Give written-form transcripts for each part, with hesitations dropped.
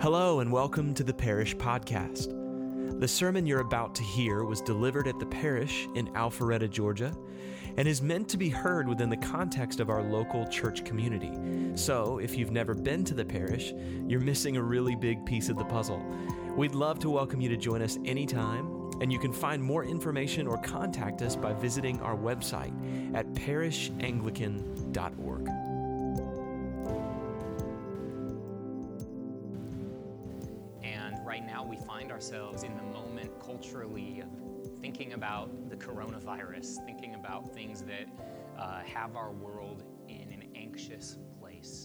Hello and welcome to the Parish Podcast. The sermon you're about to hear was delivered at the Parish in Alpharetta, Georgia, and is meant to be heard within the context of our local church community. So, if you've never been to the Parish, you're missing a really big piece of the puzzle. We'd love to welcome you to join us anytime, and you can find more information or contact us by visiting our website at parishanglican.org. Right now we find ourselves in the moment culturally of thinking about the coronavirus, thinking about things that have our world in an anxious place.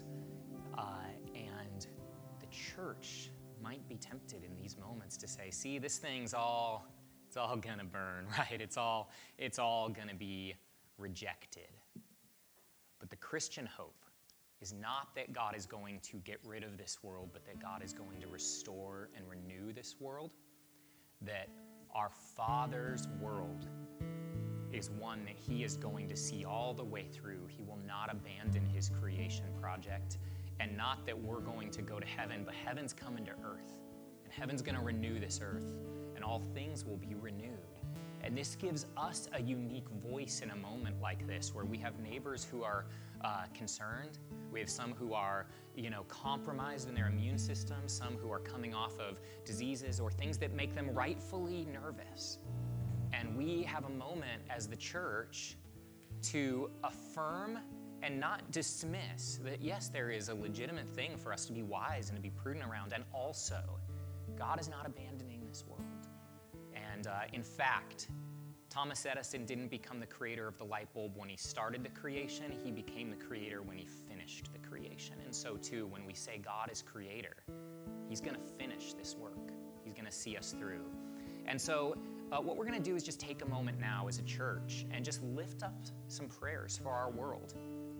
And the church might be tempted in these moments to say, see, this thing's all gonna burn, right? It's all gonna be rejected. But the Christian hope is not that God is going to get rid of this world, but that God is going to restore and renew this world. That our Father's world is one that He is going to see all the way through. He will not abandon His creation project. And not that we're going to go to heaven, but heaven's coming to earth. And heaven's going to renew this earth. And all things will be renewed. And this gives us a unique voice in a moment like this, where we have neighbors who are concerned. We have some who are, compromised in their immune system, some who are coming off of diseases or things that make them rightfully nervous. And we have a moment as the church to affirm and not dismiss that, yes, there is a legitimate thing for us to be wise and to be prudent around, and also, God is not abandoning this world. And in fact, Thomas Edison didn't become the creator of the light bulb when he started the creation. He became the creator when he finished the creation. And so too, when we say God is creator, He's going to finish this work. He's going to see us through. And so what we're going to do is just take a moment now as a church and just lift up some prayers for our world.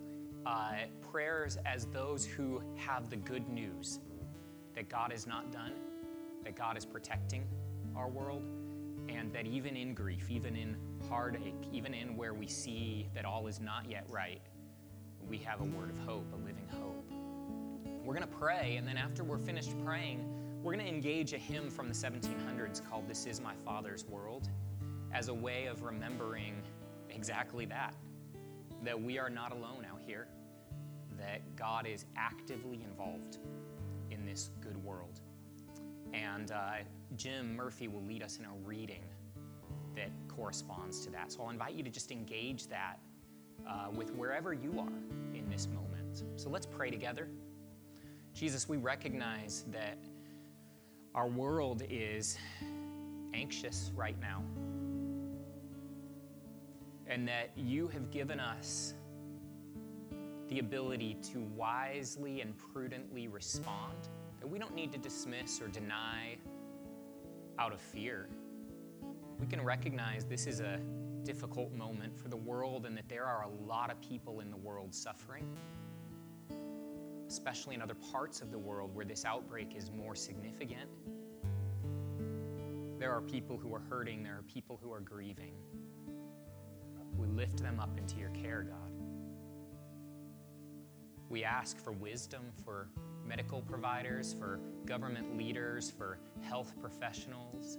Prayers as those who have the good news that God is not done, that God is protecting our world, and that even in grief, even in heartache, even in where we see that all is not yet right, we have a word of hope, a living hope. We're going to pray, and then after we're finished praying, we're going to engage a hymn from the 1700s called "This Is My Father's World" as a way of remembering exactly that we are not alone out here, that God is actively involved in this good world. And Jim Murphy will lead us in a reading that corresponds to that. So I'll invite you to just engage that with wherever you are in this moment. So let's pray together. Jesus, we recognize that our world is anxious right now, and that you have given us the ability to wisely and prudently respond. That we don't need to dismiss or deny out of fear. We can recognize this is a difficult moment for the world, and that there are a lot of people in the world suffering, especially in other parts of the world where this outbreak is more significant. There are people who are hurting. There are people who are grieving. We lift them up into your care, God. We ask for wisdom for medical providers, for government leaders, for health professionals.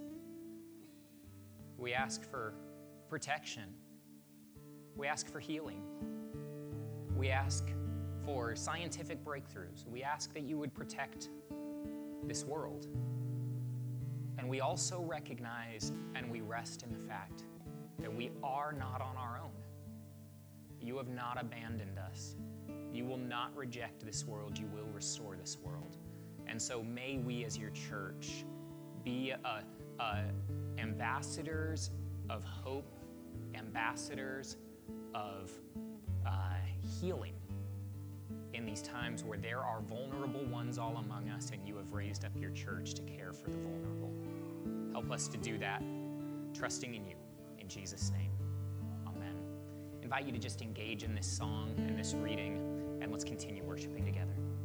We ask for protection. We ask for healing. We ask for scientific breakthroughs. We ask that you would protect this world. And we also recognize and we rest in the fact that we are not on our own. You have not abandoned us. You will not reject this world. You will restore this world. And so may we as your church be ambassadors of hope, ambassadors of healing in these times where there are vulnerable ones all among us, and you have raised up your church to care for the vulnerable. Help us to do that, trusting in you. In Jesus' name, amen. I invite you to just engage in this song and this reading, and let's continue worshiping together.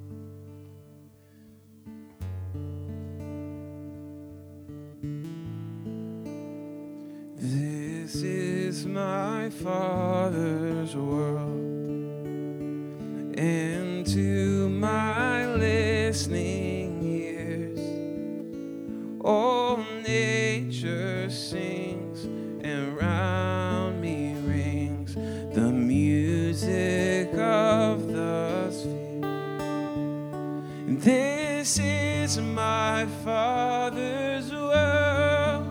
This is my Father's world, and to my listening ears And this is my Father's world.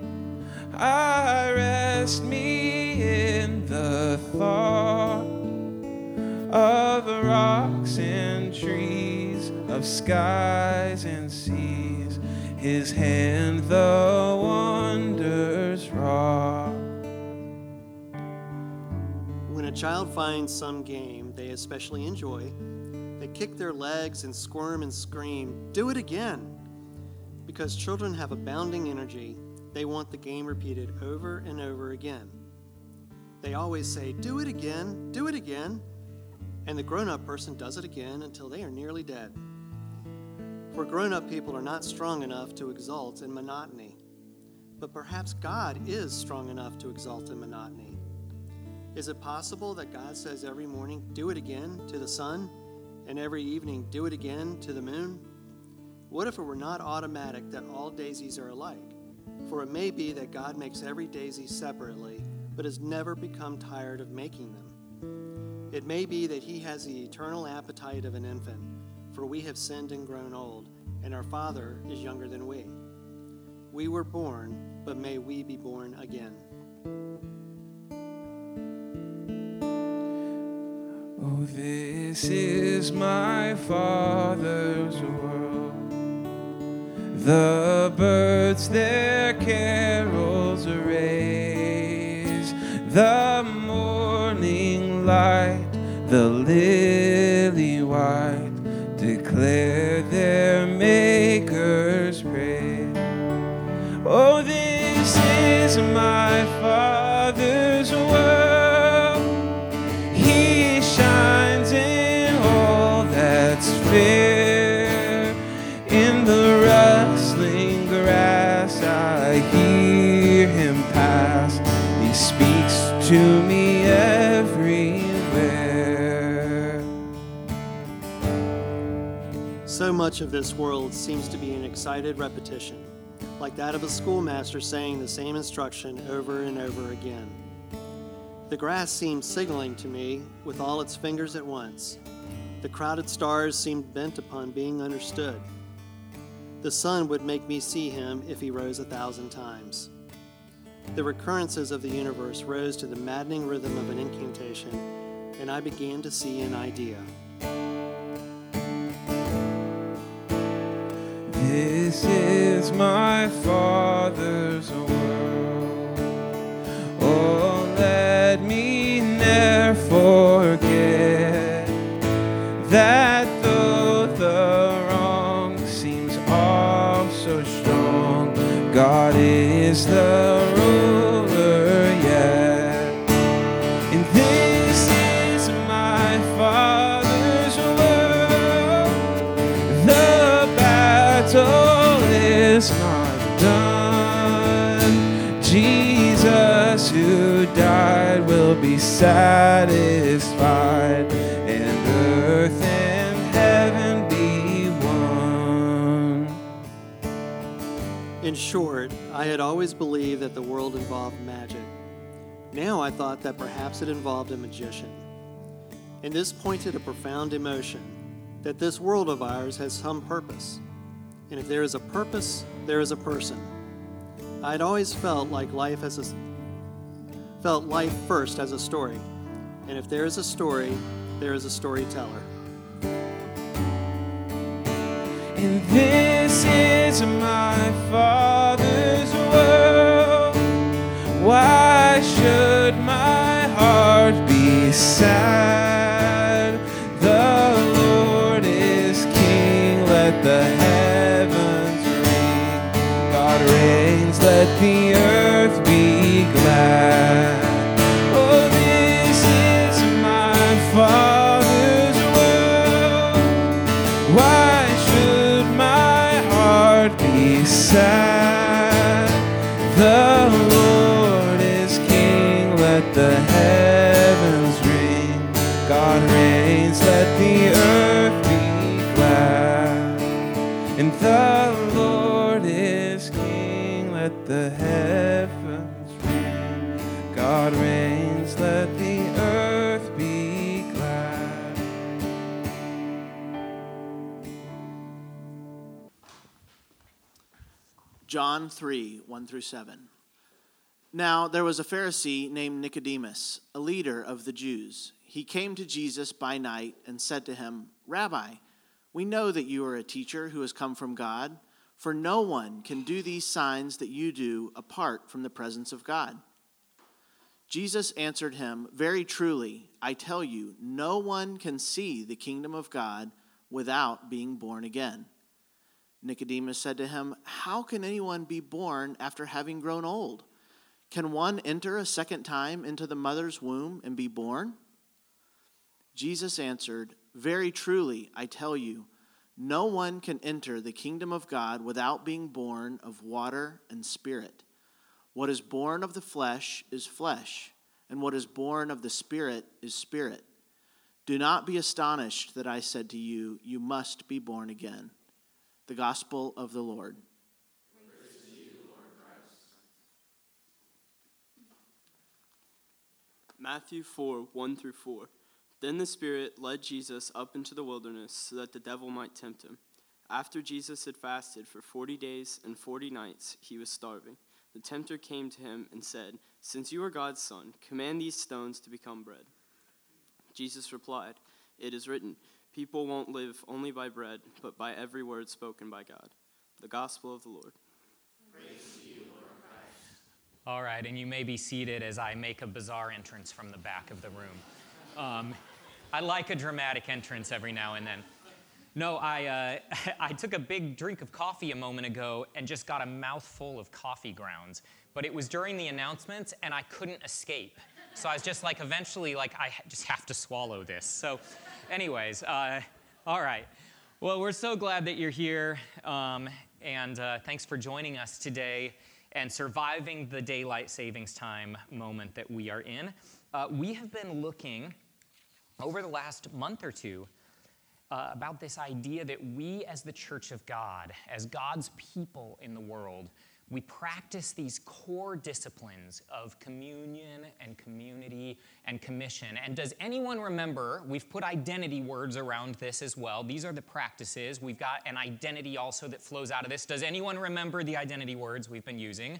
I rest me in the thought of rocks and trees, of skies and seas, His hand the wonders wrought. When a child finds some game they especially enjoy, they kick their legs and squirm and scream, "Do it again!" Because children have abounding energy, they want the game repeated over and over again. They always say, "Do it again, do it again," and the grown-up person does it again until they are nearly dead. For grown-up people are not strong enough to exult in monotony, but perhaps God is strong enough to exult in monotony. Is it possible that God says every morning, "Do it again" to the sun, and every evening, "Do it again" to the moon? What if it were not automatic that all daisies are alike? For it may be that God makes every daisy separately, but has never become tired of making them. It may be that He has the eternal appetite of an infant, for we have sinned and grown old, and our Father is younger than we. We were born, but may we be born again. Oh, this is my Father's world. The birds their carols raise, the morning light, the lily white, declare their Maker's praise. Oh, this is my Father's world. He shines in all that's fair. In the rustling grass I hear Him pass. He speaks to me everywhere. So much of this world seems to be an excited repetition, like that of a schoolmaster saying the same instruction over and over again. The grass seemed signaling to me with all its fingers at once. The crowded stars seemed bent upon being understood. The sun would make me see Him if He rose 1,000 times. The recurrences of the universe rose to the maddening rhythm of an incantation, and I began to see an idea. This is my Father's world. Oh, let me ne'er forget that though the wrong seems all so strong, God is the ruler yet. And this is my Father's world. The battle is not done. Jesus who died will be satisfied, and earth and heaven be one. In short, I had always believed that the world involved magic. Now I thought that perhaps it involved a magician. And this pointed a profound emotion, that this world of ours has some purpose. And if there is a purpose, there is a person. I'd always felt life first as a story. And if there is a story, there is a storyteller. And this is my Father's world. Why should my heart be sad? The Lord is King, let the heavens ring. God reigns, let the earth be glad. Oh, this is my Father's world. Why should my heart be sad? The Lord is King, let the heavens ring. God reigns, let the earth be glad. And the Lord is King, let the heavens ring. God reigns, let the earth be glad. John 3, 1 through 7. Now there was a Pharisee named Nicodemus, a leader of the Jews. He came to Jesus by night and said to him, "Rabbi, we know that you are a teacher who has come from God, for no one can do these signs that you do apart from the presence of God." Jesus answered him, "Very truly, I tell you, no one can see the kingdom of God without being born again." Nicodemus said to him, "How can anyone be born after having grown old? Can one enter a second time into the mother's womb and be born?" Jesus answered, "Very truly, I tell you, no one can enter the kingdom of God without being born of water and spirit. What is born of the flesh is flesh, and what is born of the spirit is spirit. Do not be astonished that I said to you, you must be born again." The Gospel of the Lord. Praise to you, Lord Christ. Matthew 4, 1 through 4. Then the Spirit led Jesus up into the wilderness so that the devil might tempt him. After Jesus had fasted for 40 days and 40 nights, he was starving. The tempter came to him and said, "Since you are God's son, command these stones to become bread." Jesus replied, "It is written, people won't live only by bread, but by every word spoken by God." The Gospel of the Lord. Praise to you, Lord Christ. All right, and you may be seated as I make a bizarre entrance from the back of the room. I like a dramatic entrance every now and then. No, I took a big drink of coffee a moment ago and just got a mouthful of coffee grounds. But it was during the announcements, and I couldn't escape. So I was just like, eventually, like, I just have to swallow this. So anyways, all right. Well, we're so glad that you're here, and thanks for joining us today and surviving the daylight savings time moment that we are in. We have been looking over the last month or two about this idea that we as the Church of God, as God's people in the world, we practice these core disciplines of communion and community and commission. And does anyone remember, we've put identity words around this as well. These are the practices. We've got an identity also that flows out of this. Does anyone remember the identity words we've been using?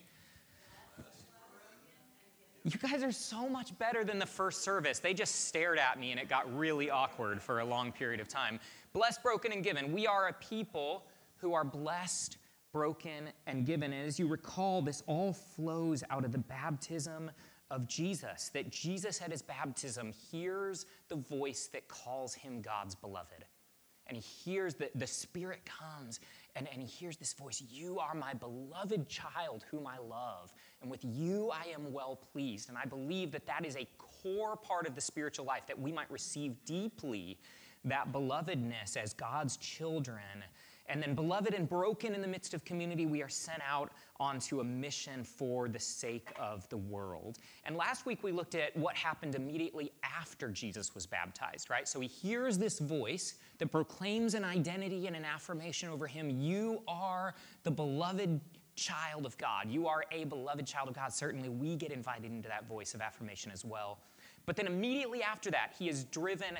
You guys are so much better than the first service. They just stared at me and it got really awkward for a long period of time. Blessed, broken, and given. We are a people who are blessed, broken, and given. And as you recall, this all flows out of the baptism of Jesus, that Jesus at his baptism hears the voice that calls him God's beloved. And he hears that the Spirit comes and he hears this voice, "You are my beloved child whom I love, and with you I am well pleased." And I believe that that is a core part of the spiritual life, that we might receive deeply that belovedness as God's children. And then beloved and broken in the midst of community, we are sent out onto a mission for the sake of the world. And last week we looked at what happened immediately after Jesus was baptized, right? So he hears this voice that proclaims an identity and an affirmation over him. You are the beloved child of God. You are a beloved child of God. Certainly we get invited into that voice of affirmation as well. But then immediately after that, he is driven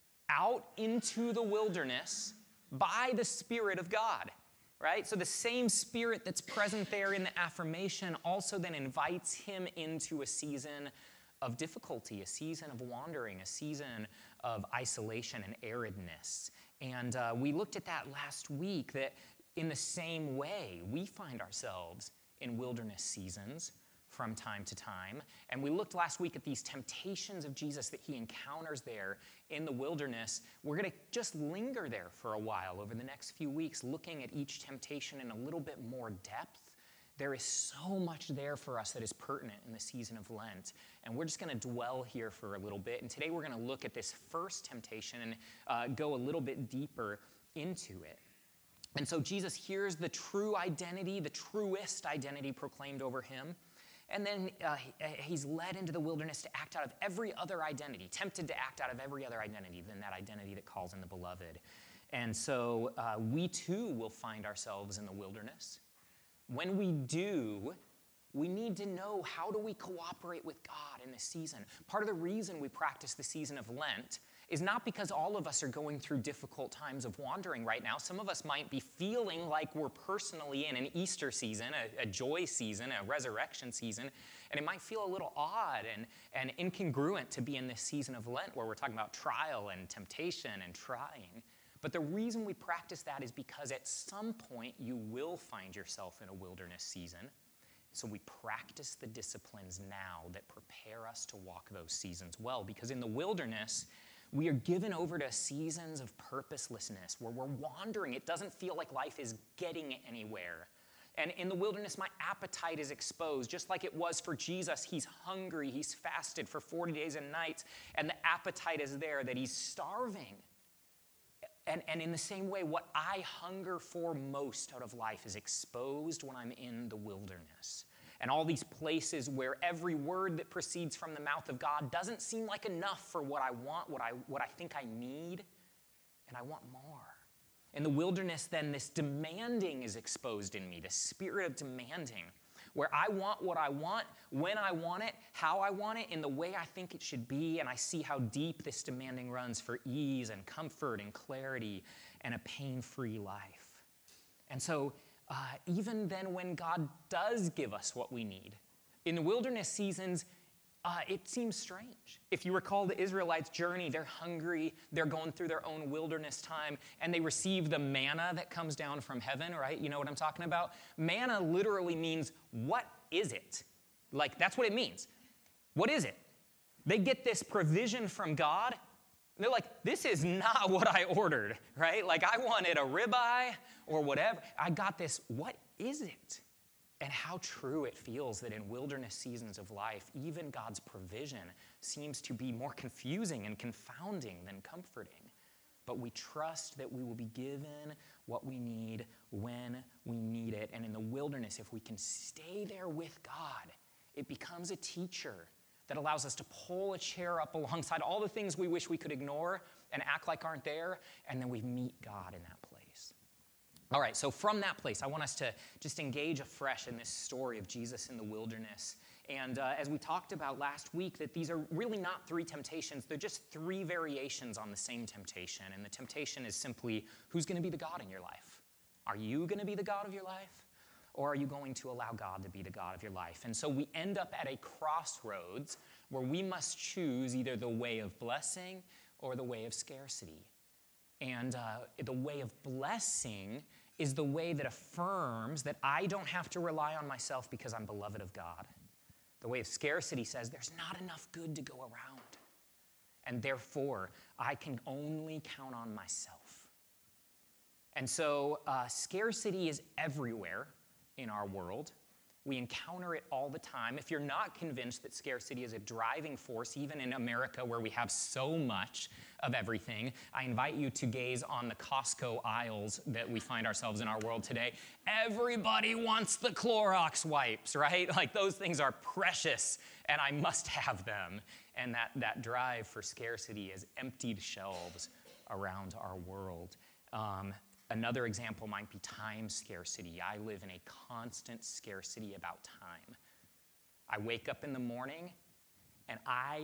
out into the wilderness by the Spirit of God, right? So the same Spirit that's present there in the affirmation also then invites him into a season of difficulty, a season of wandering, a season of isolation and aridness. And we looked at that last week, that in the same way, we find ourselves in wilderness seasons from time to time. And we looked last week at these temptations of Jesus that he encounters there in the wilderness. We're going to just linger there for a while over the next few weeks, looking at each temptation in a little bit more depth. There is so much there for us that is pertinent in the season of Lent. And we're just going to dwell here for a little bit. And today we're going to look at this first temptation and go a little bit deeper into it. And so Jesus hears the true identity, the truest identity proclaimed over him. And then he's led into the wilderness to act out of every other identity, tempted to act out of every other identity than that identity that calls in the beloved. And so we too will find ourselves in the wilderness. When we do, we need to know, how do we cooperate with God in this season? Part of the reason we practice the season of Lent is not because all of us are going through difficult times of wandering right now. Some of us might be feeling like we're personally in an Easter season, a joy season, a resurrection season, and it might feel a little odd and incongruent to be in this season of Lent where we're talking about trial and temptation and trying. But the reason we practice that is because at some point you will find yourself in a wilderness season. So we practice the disciplines now that prepare us to walk those seasons well. Because in the wilderness, we are given over to seasons of purposelessness where we're wandering. It doesn't feel like life is getting anywhere. And in the wilderness, my appetite is exposed, just like it was for Jesus. He's hungry. He's fasted for 40 days and nights, and the appetite is there that he's starving. And in the same way, what I hunger for most out of life is exposed when I'm in the wilderness. And all these places where every word that proceeds from the mouth of God doesn't seem like enough for what I want, what I think I need, and I want more. In the wilderness, then, this demanding is exposed in me, the spirit of demanding, where I want what I want, when I want it, how I want it, in the way I think it should be, and I see how deep this demanding runs for ease and comfort and clarity and a pain-free life. And so even then when God does give us what we need, in the wilderness seasons, it seems strange. If you recall the Israelites' journey, they're hungry, they're going through their own wilderness time, and they receive the manna that comes down from heaven, right? You know what I'm talking about? Manna literally means, what is it? Like, that's what it means. What is it? They get this provision from God. They're like, this is not what I ordered, right? Like, I wanted a ribeye or whatever. I got this. What is it? And how true it feels that in wilderness seasons of life, even God's provision seems to be more confusing and confounding than comforting. But we trust that we will be given what we need when we need it. And in the wilderness, if we can stay there with God, it becomes a teacher that allows us to pull a chair up alongside all the things we wish we could ignore and act like aren't there, and then we meet God in that place. All right, so from that place, I want us to just engage afresh in this story of Jesus in the wilderness. And as we talked about last week, that these are really not three temptations. They're just three variations on the same temptation. And the temptation is simply, who's going to be the God in your life? Are you going to be the God of your life? Or are you going to allow God to be the God of your life? And so we end up at a crossroads where we must choose either the way of blessing or the way of scarcity. And the way of blessing is the way that affirms that I don't have to rely on myself because I'm beloved of God. The way of scarcity says there's not enough good to go around. And therefore, I can only count on myself. And so scarcity is everywhere in our world. We encounter it all the time. If you're not convinced that scarcity is a driving force, even in America where we have so much of everything, I invite you to gaze on the Costco aisles that we find ourselves in our world today. Everybody wants the Clorox wipes, right? Like, those things are precious, and I must have them. And that drive for scarcity has emptied shelves around our world. Another example might be time scarcity. I live in a constant scarcity about time. I wake up in the morning and I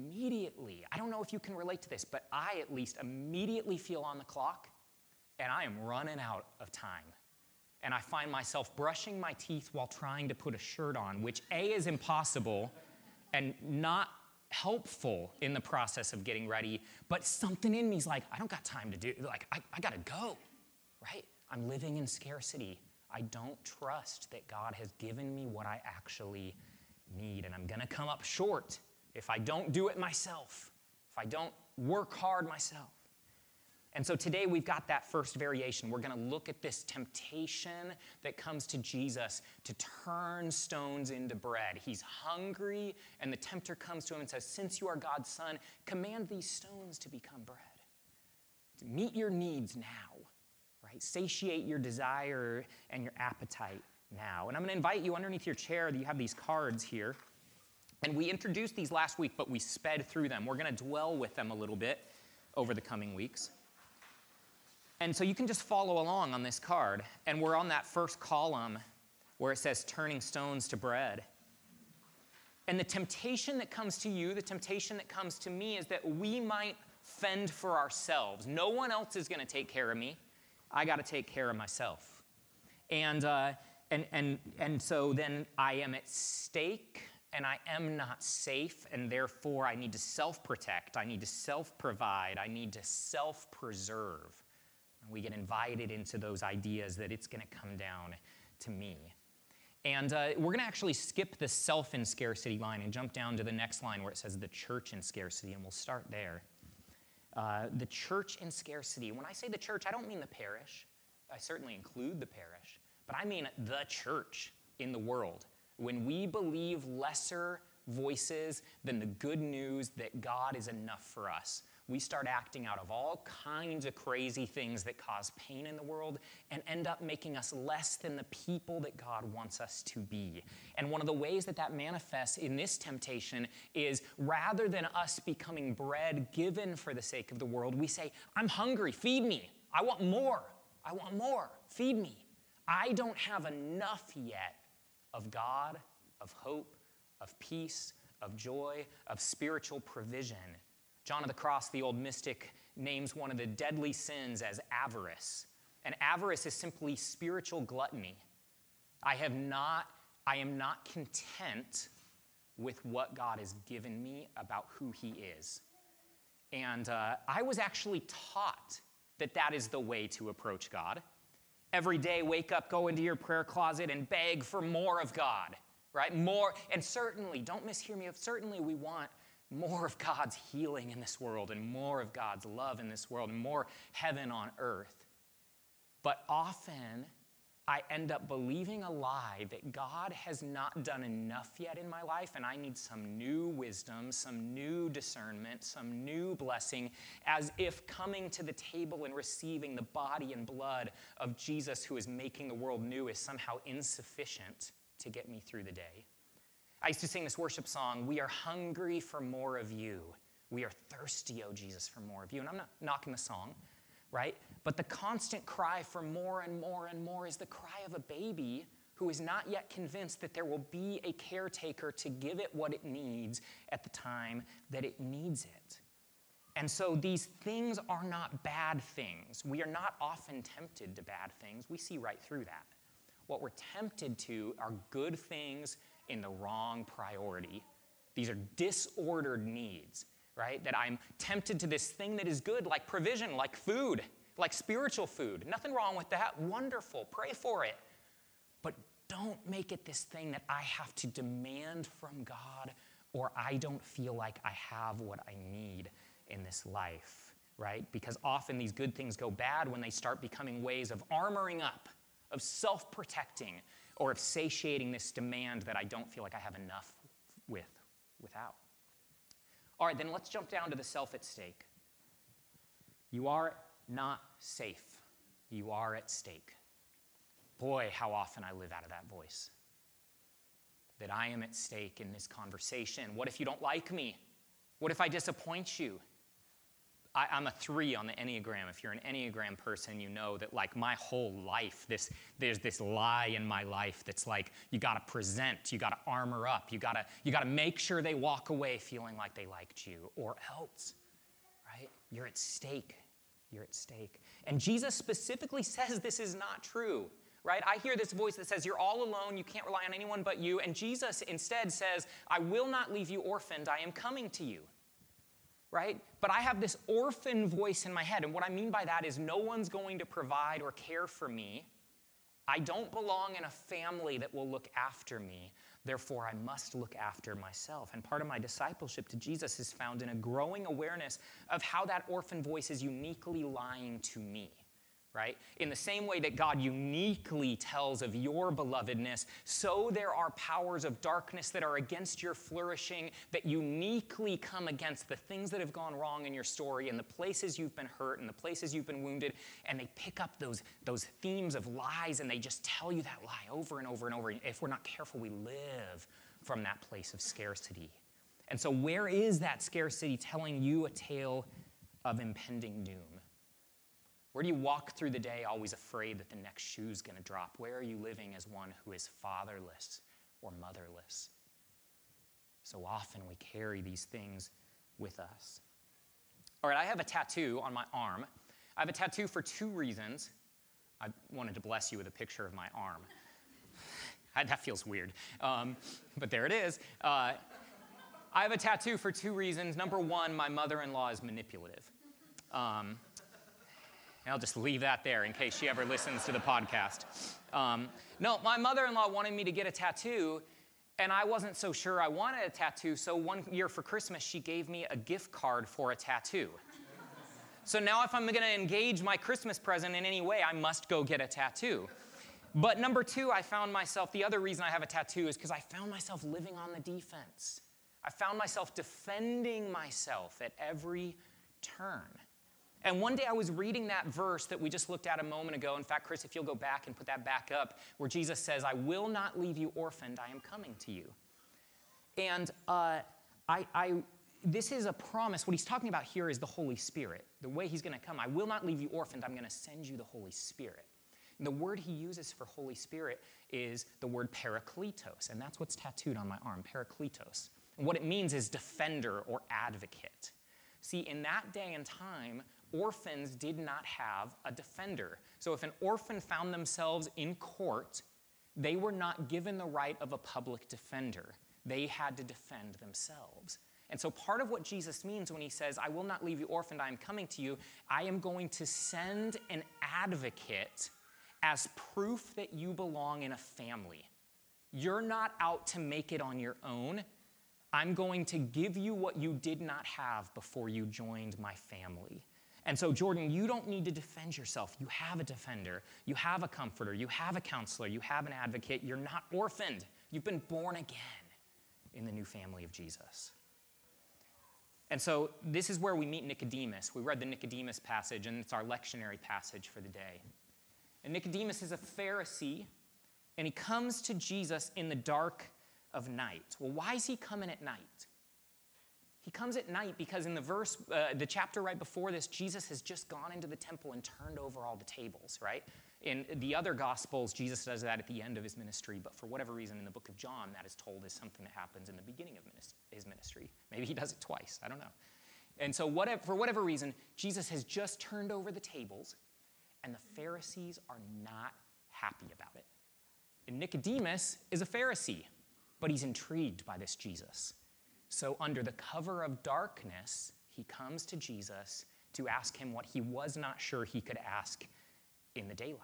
don't know if you can relate to this, but I at least immediately feel on the clock and I am running out of time. And I find myself brushing my teeth while trying to put a shirt on, which A, is impossible and not helpful in the process of getting ready, but something in me is like, I don't got time to do, like, I gotta go. Right? I'm living in scarcity. I don't trust that God has given me what I actually need, and I'm going to come up short if I don't do it myself, if I don't work hard myself. And so today we've got that first variation. We're going to look at this temptation that comes to Jesus to turn stones into bread. He's hungry, and the tempter comes to him and says, since you are God's son, command these stones to become bread. To meet your needs now. Right? Satiate your desire and your appetite now. And I'm going to invite you underneath your chair. You have these cards here. And we introduced these last week, but we sped through them. We're going to dwell with them a little bit over the coming weeks. And so you can just follow along on this card. And we're on that first column where it says turning stones to bread. And the temptation that comes to you, the temptation that comes to me, is that we might fend for ourselves. No one else is going to take care of me. I got to take care of myself. And so then I am at stake, and I am not safe, and therefore I need to self-protect. I need to self-provide. I need to self-preserve. We get invited into those ideas that it's going to come down to me. And we're going to actually skip the self in scarcity line and jump down to the next line where it says the church in scarcity, and we'll start there. The church in scarcity. When I say the church, I don't mean the parish. I certainly include the parish, but I mean the church in the world. When we believe lesser voices than the good news that God is enough for us, we start acting out of all kinds of crazy things that cause pain in the world and end up making us less than the people that God wants us to be. And one of the ways that that manifests in this temptation is rather than us becoming bread given for the sake of the world, we say, I'm hungry, feed me. I want more. I want more. Feed me. I don't have enough yet of God, of hope, of peace, of joy, of spiritual provision. John of the Cross, the old mystic, names one of the deadly sins as avarice. And avarice is simply spiritual gluttony. I am not content with what God has given me about who he is. And I was actually taught that that is the way to approach God. Every day, wake up, go into your prayer closet, and beg for more of God, right? More, and certainly, don't mishear me, certainly we want more of God's healing in this world and more of God's love in this world and more heaven on earth. But often, I end up believing a lie that God has not done enough yet in my life, and I need some new wisdom, some new discernment, some new blessing, as if coming to the table and receiving the body and blood of Jesus who is making the world new is somehow insufficient to get me through the day. I used to sing this worship song, we are hungry for more of you. We are thirsty, O Jesus, for more of you. And I'm not knocking the song, right? But the constant cry for more and more and more is the cry of a baby who is not yet convinced that there will be a caretaker to give it what it needs at the time that it needs it. And so these things are not bad things. We are not often tempted to bad things. We see right through that. What we're tempted to are good things in the wrong priority. These are disordered needs, right? That I'm tempted to this thing that is good, like provision, like food, like spiritual food. Nothing wrong with that. Wonderful. Pray for it. But don't make it this thing that I have to demand from God, or I don't feel like I have what I need in this life, right? Because often these good things go bad when they start becoming ways of armoring up, of self-protecting, or of satiating this demand that I don't feel like I have enough without. All right, then let's jump down to the self at stake. You are not safe. You are at stake. Boy, how often I live out of that voice. That I am at stake in this conversation. What if you don't like me? What if I disappoint you? I'm a 3 on the Enneagram. If you're an Enneagram person, you know that like my whole life, there's this lie in my life that's like, you gotta present, you gotta armor up, you gotta make sure they walk away feeling like they liked you, or else, right? You're at stake. You're at stake. And Jesus specifically says this is not true, right? I hear this voice that says, you're all alone, you can't rely on anyone but you, and Jesus instead says, I will not leave you orphaned, I am coming to you. Right? But I have this orphan voice in my head, and what I mean by that is no one's going to provide or care for me. I don't belong in a family that will look after me. Therefore, I must look after myself. And part of my discipleship to Jesus is found in a growing awareness of how that orphan voice is uniquely lying to me. Right? In the same way that God uniquely tells of your belovedness, so there are powers of darkness that are against your flourishing that uniquely come against the things that have gone wrong in your story and the places you've been hurt and the places you've been wounded, and they pick up those themes of lies and they just tell you that lie over and over and over. If we're not careful, we live from that place of scarcity. And so where is that scarcity telling you a tale of impending doom? Where do you walk through the day always afraid that the next shoe's going to drop? Where are you living as one who is fatherless or motherless? So often we carry these things with us. All right, I have a tattoo on my arm. I have a tattoo for 2 reasons. I wanted to bless you with a picture of my arm. That feels weird, but there it is. I have a tattoo for 2 reasons. Number 1, my mother-in-law is manipulative. And I'll just leave that there in case she ever listens to the podcast. No, my mother-in-law wanted me to get a tattoo, and I wasn't so sure I wanted a tattoo, so one year for Christmas, she gave me a gift card for a tattoo. So now if I'm going to engage my Christmas present in any way, I must go get a tattoo. But number 2, I found myself, the other reason I have a tattoo is because I found myself living on the defense. I found myself defending myself at every turn. And one day I was reading that verse that we just looked at a moment ago. In fact, Chris, if you'll go back and put that back up, where Jesus says, I will not leave you orphaned, I am coming to you. And this is a promise. What he's talking about here is the Holy Spirit. The way he's going to come, I will not leave you orphaned, I'm going to send you the Holy Spirit. And the word he uses for Holy Spirit is the word parakletos, and that's what's tattooed on my arm, parakletos. And what it means is defender or advocate. See, in that day and time, orphans did not have a defender. So if an orphan found themselves in court, they were not given the right of a public defender. They had to defend themselves. And so part of what Jesus means when he says, I will not leave you orphaned, I am coming to you, I am going to send an advocate as proof that you belong in a family. You're not out to make it on your own. I'm going to give you what you did not have before you joined my family. And so, Jordan, you don't need to defend yourself. You have a defender. You have a comforter. You have a counselor. You have an advocate. You're not orphaned. You've been born again in the new family of Jesus. And so this is where we meet Nicodemus. We read the Nicodemus passage, and it's our lectionary passage for the day. And Nicodemus is a Pharisee, and he comes to Jesus in the dark of night. Well, why is he coming at night? He comes at night because in the chapter right before this, Jesus has just gone into the temple and turned over all the tables, right? In the other Gospels, Jesus does that at the end of his ministry, but for whatever reason in the book of John, that is told as something that happens in the beginning of his ministry. Maybe he does it twice, I don't know. And so for whatever reason, Jesus has just turned over the tables, and the Pharisees are not happy about it. And Nicodemus is a Pharisee, but he's intrigued by this Jesus. So under the cover of darkness, he comes to Jesus to ask him what he was not sure he could ask in the daylight.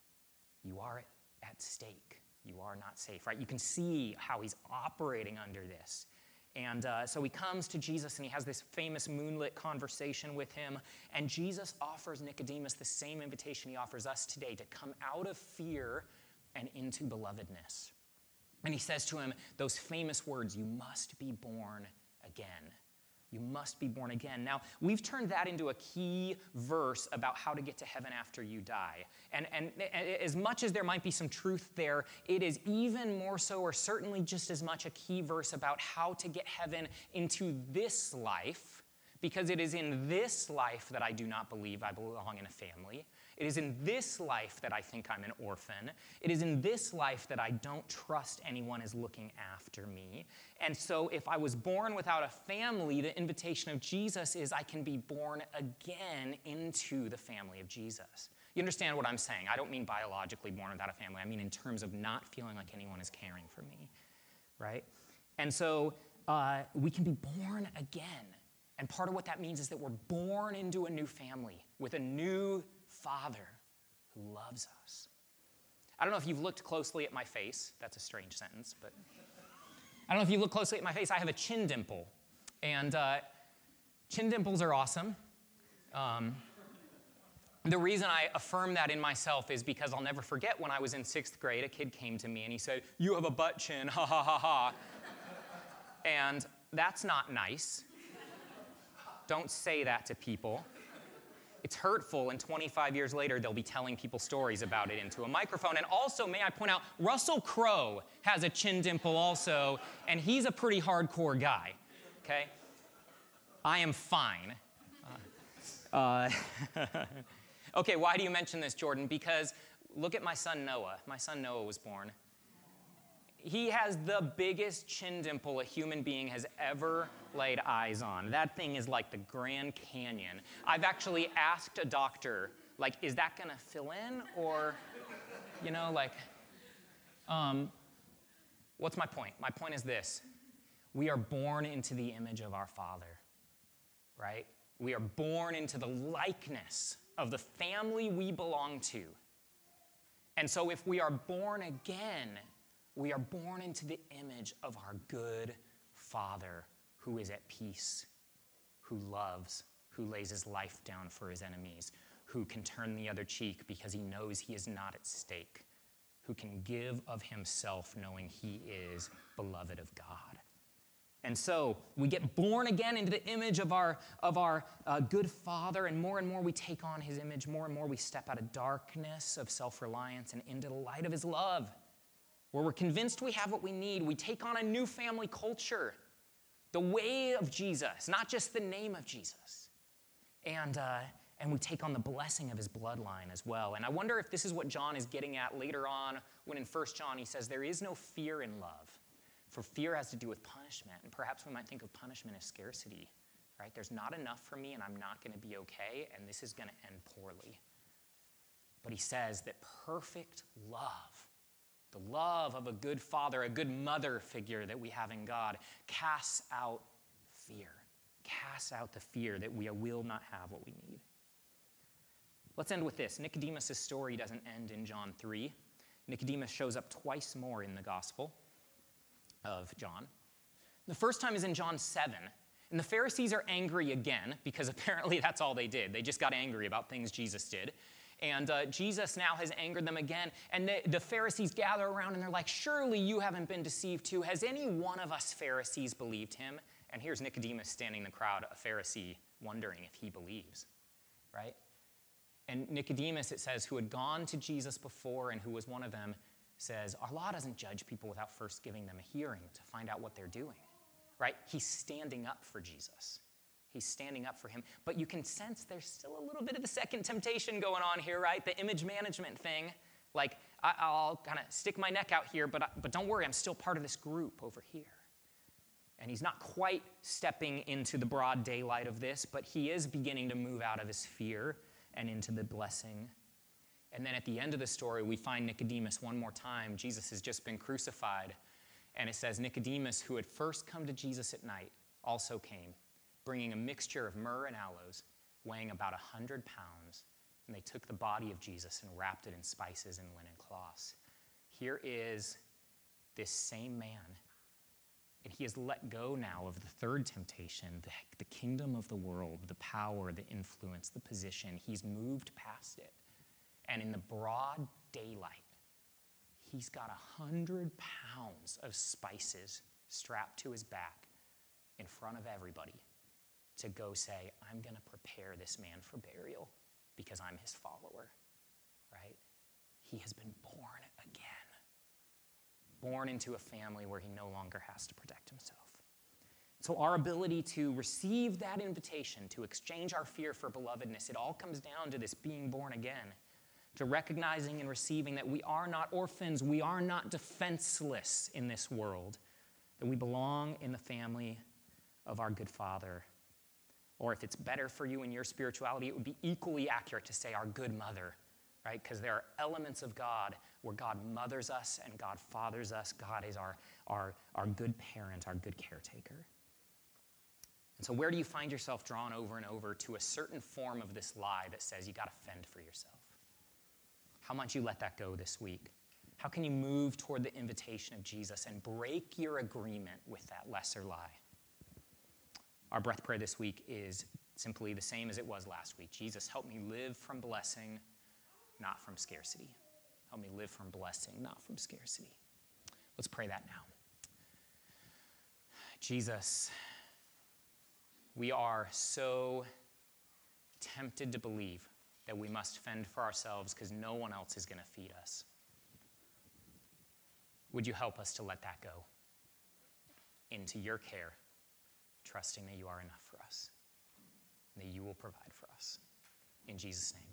You are at stake. You are not safe, right? You can see how he's operating under this. And so he comes to Jesus and he has this famous moonlit conversation with him. And Jesus offers Nicodemus the same invitation he offers us today, to come out of fear and into belovedness. And he says to him those famous words, you must be born again. You must be born again. Now, we've turned that into a key verse about how to get to heaven after you die. And as much as there might be some truth there, it is even more so, or certainly just as much, a key verse about how to get heaven into this life, because it is in this life that I do not believe I belong in a family. It is in this life that I think I'm an orphan. It is in this life that I don't trust anyone is looking after me. And so if I was born without a family, the invitation of Jesus is I can be born again into the family of Jesus. You understand what I'm saying? I don't mean biologically born without a family. I mean in terms of not feeling like anyone is caring for me, right? And so we can be born again. And part of what that means is that we're born into a new family with a new Father who loves us. I don't know if you've looked closely at my face. That's a strange sentence, but I don't know if you look closely at my face. I have a chin dimple, and chin dimples are awesome. The reason I affirm that in myself is because I'll never forget when I was in 6th grade, a kid came to me and he said, "You have a butt chin, ha ha ha ha." And that's not nice. Don't say that to people. It's hurtful, and 25 years later, they'll be telling people stories about it into a microphone. And also, may I point out, Russell Crowe has a chin dimple also, and he's a pretty hardcore guy, okay? I am fine. Okay, why do you mention this, Jordan? Because look at my son Noah. My son Noah was born. He has the biggest chin dimple a human being has ever laid eyes on. That thing is like the Grand Canyon. I've actually asked a doctor, like, is that going to fill in? Or, what's my point? My point is this. We are born into the image of our Father, right? We are born into the likeness of the family we belong to. And so if we are born again, we are born into the image of our good Father who is at peace, who loves, who lays his life down for his enemies, who can turn the other cheek because he knows he is not at stake, who can give of himself knowing he is beloved of God. And so we get born again into the image of our good Father, and more we take on his image, more and more we step out of darkness of self-reliance and into the light of his love, where we're convinced we have what we need. We take on a new family culture, the way of Jesus, not just the name of Jesus. And we take on the blessing of his bloodline as well. And I wonder if this is what John is getting at later on when in 1 John he says, there is no fear in love, for fear has to do with punishment. And perhaps we might think of punishment as scarcity, right? There's not enough for me and I'm not going to be okay, and this is going to end poorly. But he says that perfect love, the love of a good father, a good mother figure that we have in God, casts out fear. Casts out the fear that we will not have what we need. Let's end with this. Nicodemus' story doesn't end in John 3. Nicodemus shows up twice more in the Gospel of John. The first time is in John 7. And the Pharisees are angry again because apparently that's all they did. They just got angry about things Jesus did. And Jesus now has angered them again. And the Pharisees gather around and they're like, surely you haven't been deceived too. Has any one of us Pharisees believed him? And here's Nicodemus standing in the crowd, a Pharisee, wondering if he believes, right? And Nicodemus, it says, who had gone to Jesus before and who was one of them, says, our law doesn't judge people without first giving them a hearing to find out what they're doing, right? He's standing up for Jesus. He's standing up for him. But you can sense there's still a little bit of the second temptation going on here, right? The image management thing. Like, I'll kind of stick my neck out here, but don't worry, I'm still part of this group over here. And he's not quite stepping into the broad daylight of this, but he is beginning to move out of his fear and into the blessing. And then at the end of the story, we find Nicodemus one more time. Jesus has just been crucified. And it says, Nicodemus, who had first come to Jesus at night, also came, bringing a mixture of myrrh and aloes, weighing about 100 pounds. And they took the body of Jesus and wrapped it in spices and linen cloths. Here is this same man. And he has let go now of the third temptation, the kingdom of the world, the power, the influence, the position. He's moved past it. And in the broad daylight, he's got 100 pounds of spices strapped to his back in front of everybody to go say, I'm going to prepare this man for burial because I'm his follower, right? He has been born again. Born into a family where he no longer has to protect himself. So our ability to receive that invitation, to exchange our fear for belovedness, it all comes down to this being born again, to recognizing and receiving that we are not orphans, we are not defenseless in this world, that we belong in the family of our good Father. Or if it's better for you in your spirituality, it would be equally accurate to say our good mother, right? Because there are elements of God where God mothers us and God fathers us. God is our good parent, our good caretaker. And so where do you find yourself drawn over and over to a certain form of this lie that says you got to fend for yourself? How might you let that go this week? How can you move toward the invitation of Jesus and break your agreement with that lesser lie? Our breath prayer this week is simply the same as it was last week. Jesus, help me live from blessing, not from scarcity. Help me live from blessing, not from scarcity. Let's pray that now. Jesus, we are so tempted to believe that we must fend for ourselves because no one else is going to feed us. Would you help us to let that go into your care, trusting that you are enough for us, and that you will provide for us. In Jesus' name.